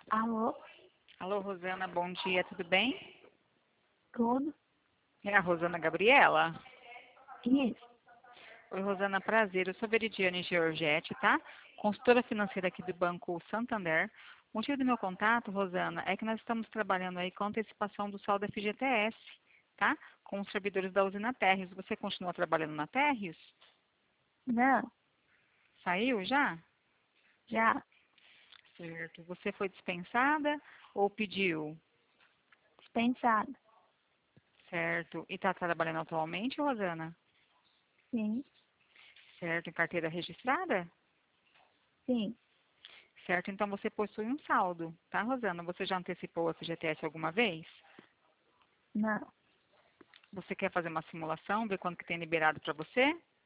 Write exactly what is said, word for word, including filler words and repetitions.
Alô? Alô, Rosana, bom dia, tudo bem? Tudo? É a Rosana Gabriela? Isso. Oi, Rosana, prazer. Eu sou Veridiane Georgetti, tá? Consultora financeira aqui do Banco Santander. O motivo do meu contato, Rosana, é que nós estamos trabalhando aí com antecipação do saldo F G T S, tá? Com os servidores da usina Térreos. Você continua trabalhando na Térreos? Não, Saiu já? já Certo. Você foi dispensada ou pediu? dispensado. Certo. E está trabalhando atualmente, Rosana? Sim, Certo. Em carteira registrada? sim. Certo, então você possui um saldo, tá, Rosana? Você já antecipou o F G T S alguma vez? Não. Você quer fazer uma simulação, ver quanto que tem liberado para você?